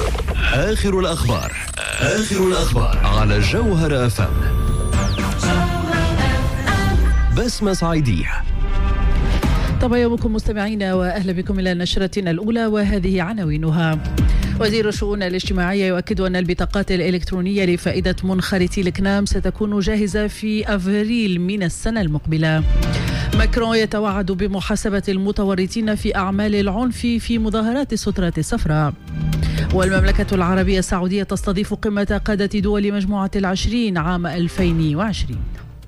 آخر الأخبار على جوهر أفهم. بسمة صعيدية. طبعا يومكم مستمعينا وأهلا بكم إلى نشرتنا الأولى وهذه عناوينها. وزير الشؤون الاجتماعية يؤكد أن البطاقات الإلكترونية لفائدة منخرطي الكنام ستكون جاهزة في أفريل من السنة المقبلة. ماكرون يتوعد بمحاسبة المتورطين في أعمال العنف في مظاهرات السترة الصفراء. والمملكة العربية السعودية تستضيف قمة قادة دول مجموعة ال20 عام 2020.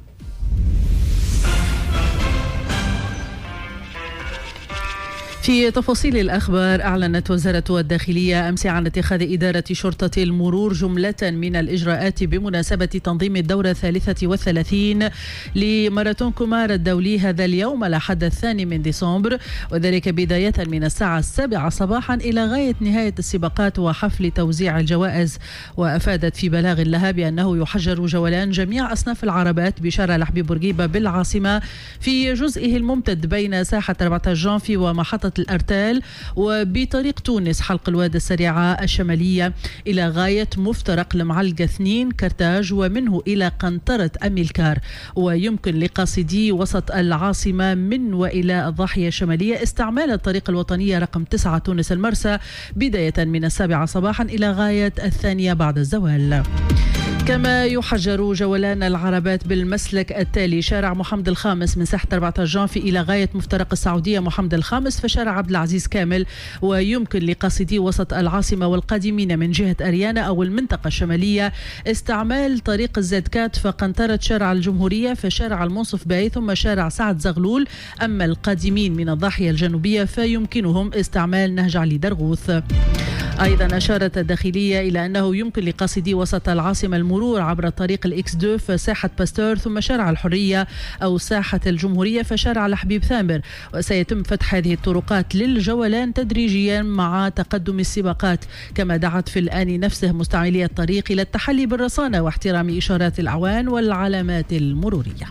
في تفاصيل الأخبار، أعلنت وزارة الداخلية أمس عن اتخاذ إدارة شرطة المرور جملة من الإجراءات بمناسبة تنظيم الدورة 33 لماراثون كومارا الدولي هذا اليوم الأحد 2 ديسمبر، وذلك بداية من الساعة 7 صباحا إلى غاية نهاية السباقات وحفل توزيع الجوائز. وأفادت في بلاغ لها بأنه يحجر جولان جميع أصناف العربات بشارع الحبيب بورقيبة بالعاصمة في جزئه الممتد بين ساحة 14 جانفي ومحطة الأرتال، وبطريق تونس حلق الواد السريعة الشمالية إلى غاية مفترق المعلقة 2 كرتاج، ومنه إلى قنطرة أميلكار. ويمكن لقاصدي وسط العاصمة من وإلى الضاحية الشمالية استعمال الطريق الوطنية رقم 9 تونس المرسى بداية من 7 صباحا إلى غاية 2 بعد الزوال. كما يحجر جولان العربات بالمسلك التالي: شارع محمد الخامس من ساحة 14 جانفي إلى غاية مفترق السعودية محمد الخامس فشارع عبد العزيز كامل. ويمكن لقاصدي وسط العاصمة والقادمين من جهة أريانا أو المنطقة الشمالية استعمال طريق الزادكات فقنطرة شارع الجمهورية فشارع المنصف باي ثم شارع سعد زغلول. أما القادمين من الضاحية الجنوبية فيمكنهم استعمال نهج علي درغوث. أيضا أشارت الداخلية إلى أنه يمكن لقاصدي وسط العاصمة المرور عبر طريق الإكس 2 فساحة باستور ثم شارع الحرية أو ساحة الجمهورية فشارع الحبيب ثامر. وسيتم فتح هذه الطرقات للجولان تدريجيا مع تقدم السباقات. كما دعت في الآن نفسه مستعملي الطريق إلى التحلي بالرصانة واحترام إشارات الأعوان والعلامات المرورية.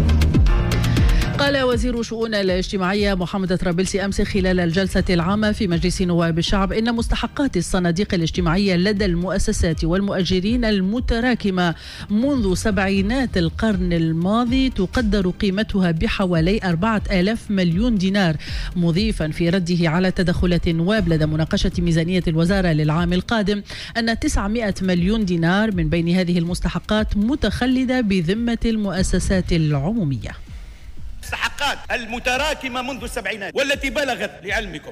قال وزير الشؤون الاجتماعية محمد طرابلسي أمس خلال الجلسة العامة في مجلس نواب الشعب إن مستحقات الصناديق الاجتماعية لدى المؤسسات والمؤجرين المتراكمة منذ سبعينات القرن الماضي تقدر قيمتها بحوالي 4000 مليون دينار، مضيفا في رده على تدخلات النواب لدى مناقشة ميزانية الوزارة للعام القادم أن 900 مليون دينار من بين هذه المستحقات متخلدة بذمة المؤسسات العمومية. المستحقات المتراكمة منذ السبعينات والتي بلغت لعلمكم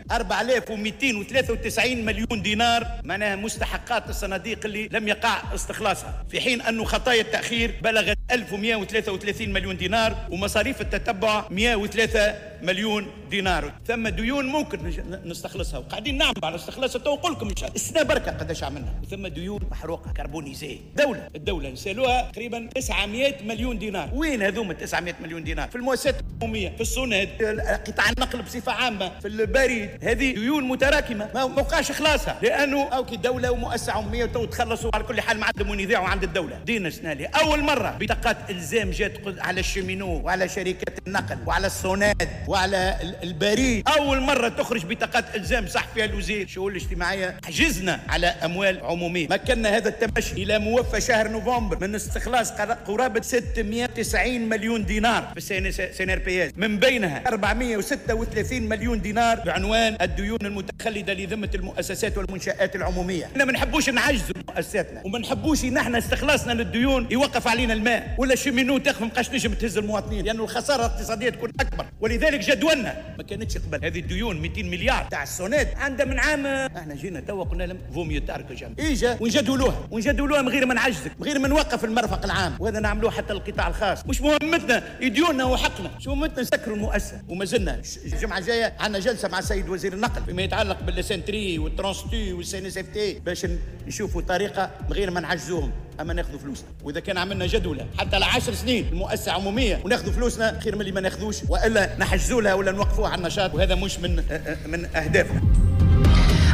4293 مليون دينار، معناها مستحقات الصناديق اللي لم يقع استخلاصها، في حين أن خطايا التأخير بلغت 1133 مليون دينار ومصاريف التتبع 103 مليون دينار. ثم ديون ممكن نستخلصها وقاعدين نعمل على استخلاصها، تو نقول لكم السنة بركة قداش عملنا. وثم ديون محروقة كربونيزيه. الدولة نسألوها تقريبا 900 مليون دينار. وين هذوم 900 مليون دينار؟ في المؤسسات الحكومية، في السند، قطاع النقل بصفة عامة، في البريد. هذه ديون متراكمة ما وقعش خلاصها، لأنه أوكي دولة ومؤسسة عمومية تخلصوا على كل حال معدم ونذيعوا عند الدولة. دينا سنالي أول مرة بطاقات إلزام جات على الشمينو وعلى شركات النقل وعلى السوناد وعلى البريد. أول مرة تخرج بطاقات إلزام صح فيها الوزير الشؤون الاجتماعية. حجزنا على أموال عمومية، مكننا هذا التمشي إلى موفى شهر نوفمبر من استخلاص قرابة 690 مليون دينار في سنة بياز، من بينها 436 مليون دينار بعنوان الديون المتخلدة لذمة المؤسسات والمنشآت العمومية. احنا ما نحبوش نعجزوا مؤسساتنا وما نحبوش نحن استخلاصنا للديون يوقف علينا الماء ولا شمينو تاخذ مابقاش نجم تهز المواطنين، لأنه الخسارة الاقتصادية تكون أكبر. ولذلك جدولنا ما كانتش قبل هذه الديون 200 مليار تاع السوناد عندها من عام. احنا جينا توا قلنا لهم فوميو تاركوا جنب اجا ونجدولوها من غير ما نعجزك، من غير ما نوقف المرفق العام، وهذا نعملوه حتى القطاع الخاص. مش مهمتنا ديوننا وحقنا، شو مهمتنا نسكروا المؤسسة. وما زلنا الجمعة الجاية عندنا جلسة مع السيد وزير النقل فيما يتعلق بالسنتري والترانستي والسي اس اف تي باش نشوفوا طريقة من غير ما نعجزوهم اما ناخذوا فلوسنا. واذا كان عملنا جدولة حتى ل10 سنين المؤسسة عمومية وناخذوا فلوسنا خير من اللي ما ناخذوش، والا نحجزوا لها ولا نوقفوها على النشاط، وهذا مش من اهدافنا.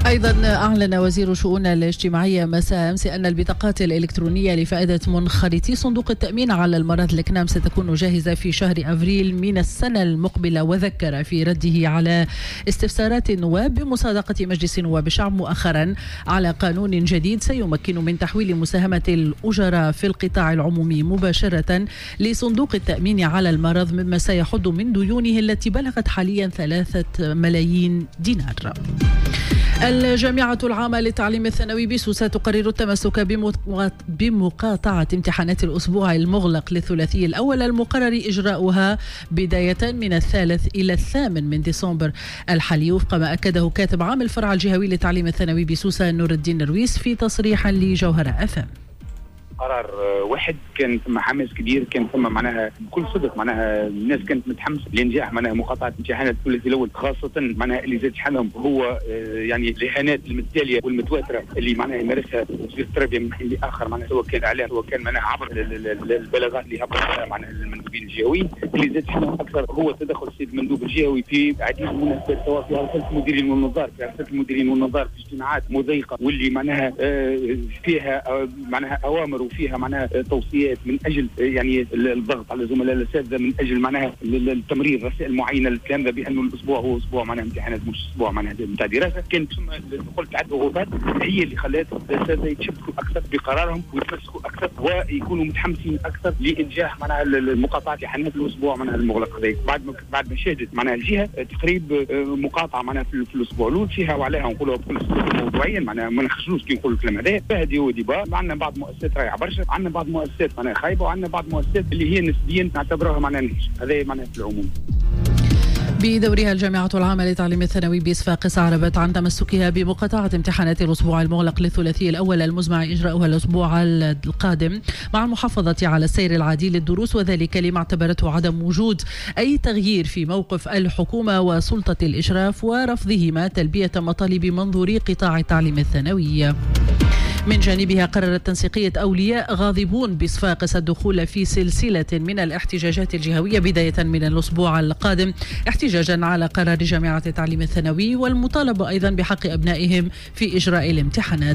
أيضا أعلن وزير الشؤون الاجتماعية مساء أمس أن البطاقات الإلكترونية لفائدة منخرطي صندوق التأمين على المرض الكنام ستكون جاهزة في شهر أبريل من السنة المقبلة. وذكر في رده على استفسارات النواب بمصادقة مجلس نواب الشعب مؤخرا على قانون جديد سيمكن من تحويل مساهمة الأجراء في القطاع العمومي مباشرة لصندوق التأمين على المرض، مما سيحد من ديونه التي بلغت حاليا 3 ملايين دينار. الجامعة العامة للتعليم الثانوي بسوسة تقرر التمسك بمقاطعة امتحانات الأسبوع المغلق للثلاثي الأول المقرر إجراؤها بداية من 3 إلى 8 من ديسمبر الحالي، وفق ما أكده كاتب عام الفرع الجهوي للتعليم الثانوي بسوسة نور الدين الرويس في تصريح لجوهرة FM. قرار واحد كان ثم حماس كبير، كان ثم معناها بكل صدق معناها الناس كانت متحمسه لانجاح معناها مقاطعه امتحانات الثلاثي الاول، خاصه معناها اللي زاد شحنهم هو يعني الاهانات المتتاليه والمتواتره اللي معناها يمارسها وزير التربيه من حين لاخر، معناها سواء كان اعلان سواء كان معناها عبر البلاغات اللي هبطت معناها المندوبين الجهويين. اللي زاد شحنهم اكثر هو تدخل السيد المندوب الجهوي في عديد من المناسبات، سواء في ارسال المديرين والنظار في اجتماعات مضيقه واللي معناها فيها معناها اوامر وفيها معناها توصيات من اجل يعني الضغط على الزملاء الاساتذه من اجل معناها التمرير رسائل معينه للكلام ده بانه الاسبوع هو اسبوع معناها امتحانات مش اسبوع معناها نتاع دراسه. كانت ثم قلت عده ضغوطات هي اللي خلت الاساتذه يتشبكوا اكثر بقرارهم ويتمسكوا اكثر ويكونوا متحمسين اكثر لانجاح معناها المقاطعه امتحانات الاسبوع معناها المغلق هذاك، بعد ما شهدت معناها الجهه تقريب مقاطعه معناها في الاسبوع الاول فيها وعليها نقولها بكل موضوعيا معناها ما نخرجوش كي نقولوا الكلام هذا فهدي وديبا. عندنا بعض مؤسسات رايحه برشا، عندنا بعض مؤسسات معناها خايبه، وعندنا بعض مؤسسات اللي هي نسبيا نعتبرها معناها نهج. هذا معناها في العموم. بدورها الجامعة العامة للتعليم الثانوي بصفاقس أعربت عن تمسكها بمقاطعة امتحانات الأسبوع المغلق للثلاثي الأول المزمع إجراؤها الأسبوع القادم مع المحافظة على السير العادي للدروس، وذلك لما اعتبرته عدم وجود أي تغيير في موقف الحكومة وسلطة الإشراف ورفضهما تلبية مطالب منظوري قطاع التعليم الثانوي. من جانبها قررت تنسيقية أولياء غاضبون بصفاقس الدخول في سلسلة من الاحتجاجات الجهوية بداية من الأسبوع القادم احتجاجا على قرار جامعة التعليم الثانوي والمطالبة أيضا بحق أبنائهم في إجراء الامتحانات.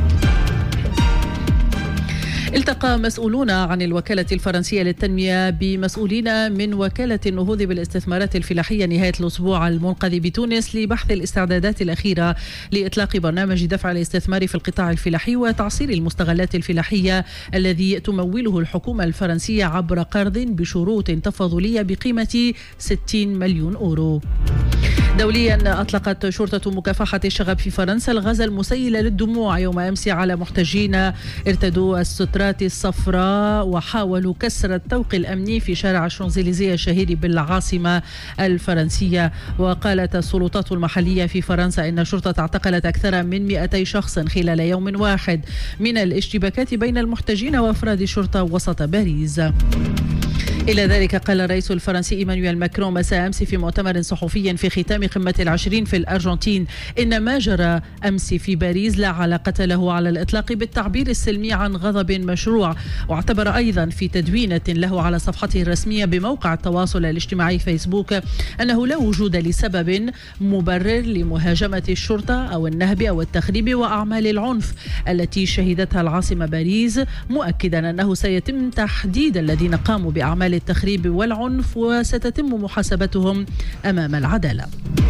التقى مسؤولون عن الوكالة الفرنسية للتنمية بمسؤولين من وكالة النهوض بالاستثمارات الفلاحية نهاية الأسبوع المنقذ بتونس لبحث الاستعدادات الأخيرة لإطلاق برنامج دفع الاستثمار في القطاع الفلاحي وتعصير المستغلات الفلاحية الذي تموله الحكومة الفرنسية عبر قرض بشروط تفاضلية بقيمة 60 مليون أورو. دوليا أطلقت شرطة مكافحة الشغب في فرنسا الغاز المسيل للدموع يوم أمس على محتجين ارتدوا السترات الصفراء وحاولوا كسر الطوق الأمني في شارع الشانزليزيه الشهير بالعاصمة الفرنسية. وقالت السلطات المحلية في فرنسا إن الشرطة اعتقلت أكثر من 200 شخص خلال يوم واحد من الاشتباكات بين المحتجين وأفراد الشرطة وسط باريس. إلى ذلك قال الرئيس الفرنسي إيمانويل ماكرون مساء أمس في مؤتمر صحفي في ختام قمة ال20 في الأرجنتين إن ما جرى أمس في باريس لا علاقة له على الإطلاق بالتعبير السلمي عن غضب مشروع. واعتبر أيضا في تدوينة له على صفحته الرسمية بموقع التواصل الاجتماعي فيسبوك أنه لا وجود لسبب مبرر لمهاجمة الشرطة أو النهب أو التخريب وأعمال العنف التي شهدتها العاصمة باريس، مؤكدا أنه سيتم تحديد الذين قاموا بأعمال التخريب والعنف وستتم محاسبتهم أمام العدالة.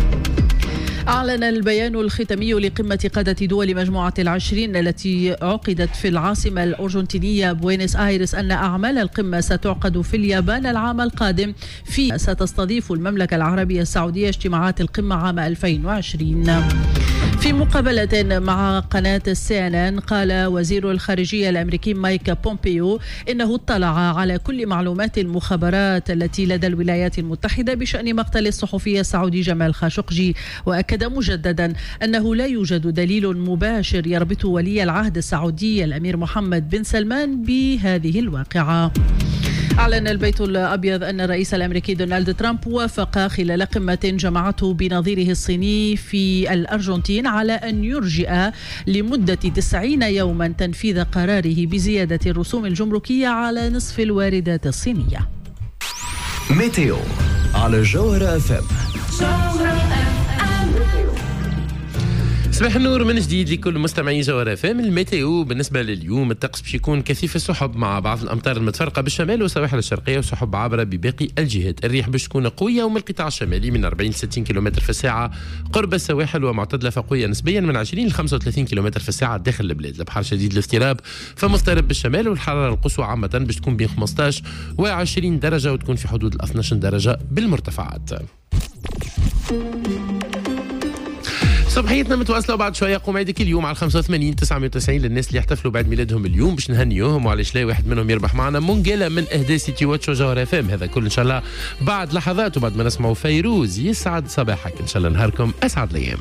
أعلن البيان الختامي لقمة قادة دول مجموعة ال20 التي عقدت في العاصمة الأرجنتينية بوينس آيرس أن أعمال القمة ستعقد في اليابان العام القادم. ستستضيف المملكة العربية السعودية اجتماعات القمة عام 2020. في مقابلة مع قناة CNN قال وزير الخارجية الأمريكي مايك بومبيو إنه اطلع على كل معلومات المخابرات التي لدى الولايات المتحدة بشأن مقتل الصحفي السعودي جمال خاشقجي، وأكد مجددا أنه لا يوجد دليل مباشر يربط ولي العهد السعودي الأمير محمد بن سلمان بهذه الواقعة. أعلن البيت الأبيض أن الرئيس الأمريكي دونالد ترامب وافق خلال قمة جمعته بنظيره الصيني في الأرجنتين على أن يرجئ لمدة 90 يوما تنفيذ قراره بزيادة الرسوم الجمركية على نصف الواردات الصينية. ميتيو على جوهرة FM. صباح النور من جديد لكل مستمعي جوهر FM. الميتيو بالنسبة لليوم الطقس باش يكون كثيف السحب مع بعض الأمطار المتفرقة بالشمال والسواحل الشرقية وسحب عابرة بباقي الجهات. الريح باش تكون قوية ومن القطاع الشمالي من 40 ل 60 كم في الساعة قرب السواحل، ومعتدلة فقوية نسبيا من 20 ل 35 كم في الساعة داخل البلاد. البحر شديد الاضطراب فمضطرب بالشمال، والحرارة القصوى عامة باش تكون بين 15 و 20 درجة وتكون في حدود ال 12 درجة بالمرتفعات. صباحيتنا متواصله وبعد شويه قوم عيدك اليوم على 85 990 للناس اللي يحتفلوا بعد ميلادهم اليوم باش نهنيوهم، وعلاش لا واحد منهم يربح معنا منقله من اهداء سيتي واتش وجوهر FM. هذا كل ان شاء الله بعد لحظات وبعد ما نسمعوا فيروز. يسعد صباحك، ان شاء الله نهاركم اسعد الايام.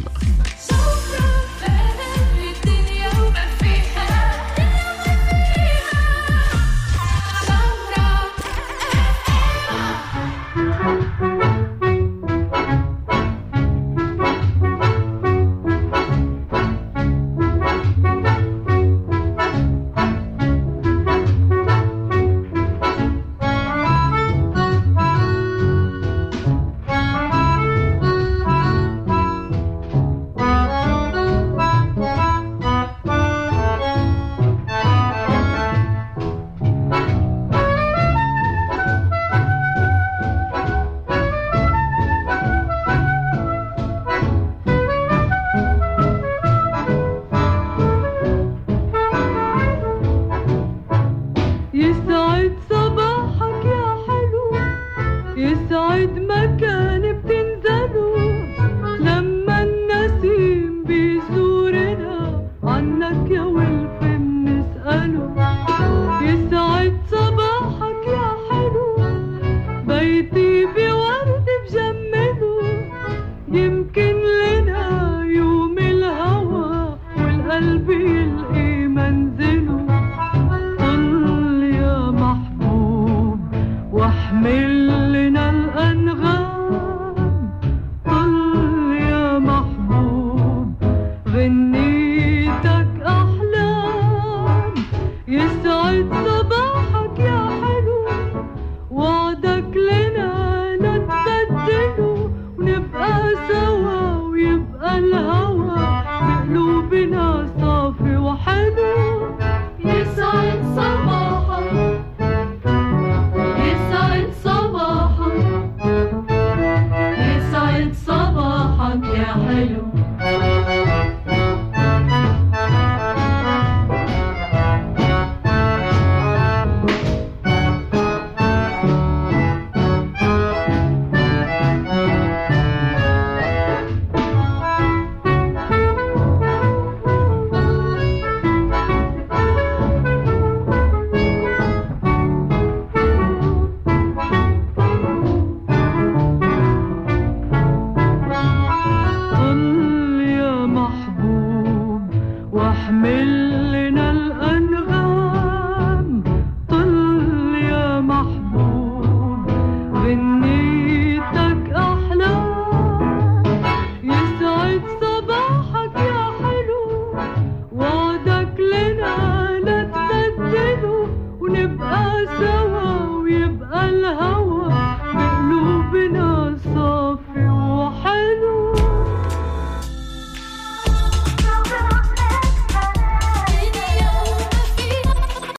واحمل لنا الأنغام